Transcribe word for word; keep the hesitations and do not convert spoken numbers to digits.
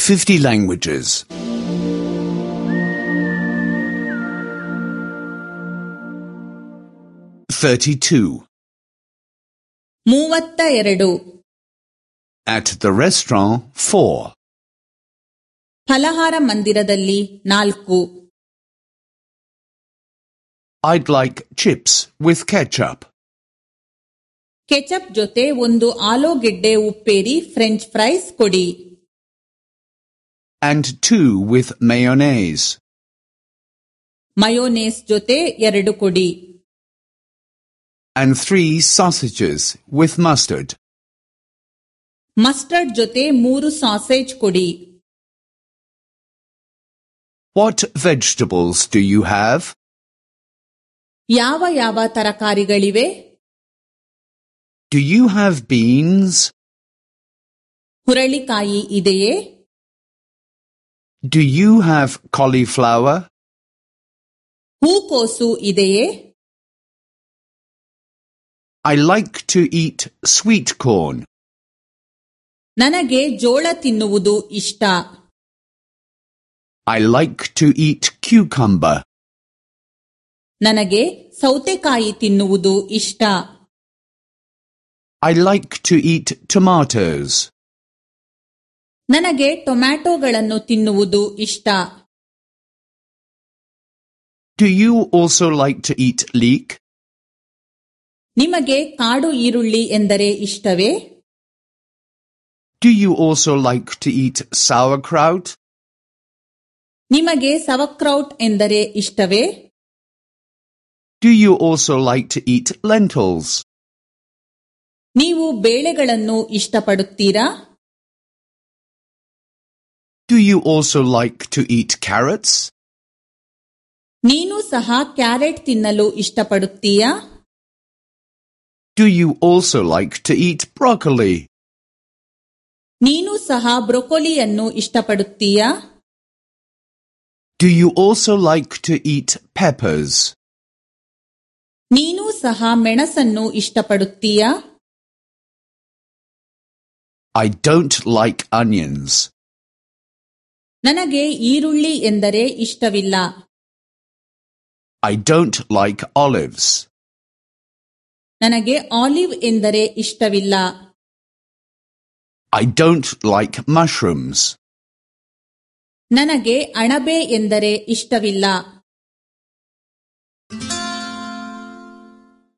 fifty languages. thirty-two. ಮೂವತ್ತ ಎರಡು. At the restaurant, four. Phalahara ಮಂದಿರದಲ್ಲಿ ನಾಲ್ಕು. I'd like chips with ketchup. Ketchup ಜೊತೆ ಒಂದು ಆಲೂಗೆಡ್ಡೆ ಉಪ್ಪೇರಿ ಫ್ರೆಂಚ್ ಫ್ರೈಸ್ ಕೊಡಿ. And two with mayonnaise. Mayonnaise ಜೊತೆ ಎರಡು ಕೊಡಿ. And three sausages with mustard. Mustard ಜೊತೆ ಮೂರು ಸಾಸೇಜ್ ಕೊಡಿ. What vegetables do you have? ಯಾವ ಯಾವ ತರಕಾರಿಗಳಿವೆ? Do you have beans? ಹುರಳಿಕಾಯಿ ಇದೆಯೇ? Do you have cauliflower? ಹೂಕೋಸು ಇದೆಯೇ? I like to eat sweet corn. ನನಗೆ ಜೋಳ ತಿನ್ನುವುದು ಇಷ್ಟ. I like to eat cucumber. ನನಗೆ ಸೌತೆಕಾಯಿ ತಿನ್ನುವುದು ಇಷ್ಟ. I like to eat tomatoes. ನನಗೆ ಟೊಮ್ಯಾಟೊಗಳನ್ನು ತಿನ್ನುವುದು ಇಷ್ಟ. Do you also like to eat leek? ನಿಮಗೆ ಕಾಡು ಈರುಳ್ಳಿ ಎಂದರೆ ಇಷ್ಟವೇ? Do you also like to eat sauerkraut? ನಿಮಗೆ ಸವಕ್ರೌಟ್ ಎಂದರೆ ಇಷ್ಟವೇ? Do you also like to eat lentils? ನೀವು ಬೇಳೆಗಳನ್ನು ಇಷ್ಟಪಡುತ್ತೀರಾ? Do you also like to eat carrots? ನೀನು ಸಹ ಕ್ಯಾರೆಟ್ ತಿನ್ನಲು ಇಷ್ಟಪಡುತ್ತೀಯಾ? Do you also like to eat broccoli? ನೀನು ಸಹ ಬ್ರೊಕೊಲಿಯನ್ನು ಇಷ್ಟಪಡುತ್ತೀಯಾ? Do you also like to eat peppers? ನೀನು ಸಹ ಮೆಣಸನ್ನು ಇಷ್ಟಪಡುತ್ತೀಯಾ? I don't like onions. ನನಗೆ ಈರುಳ್ಳಿ ಎಂದರೆ ಇಷ್ಟವಿಲ್ಲ. I don't like olives. ನನಗೆ ಆಲಿವ್ ಎಂದರೆ ಇಷ್ಟವಿಲ್ಲ. I don't like mushrooms. ನನಗೆ ಅಣಬೆ ಎಂದರೆ ಇಷ್ಟವಿಲ್ಲ.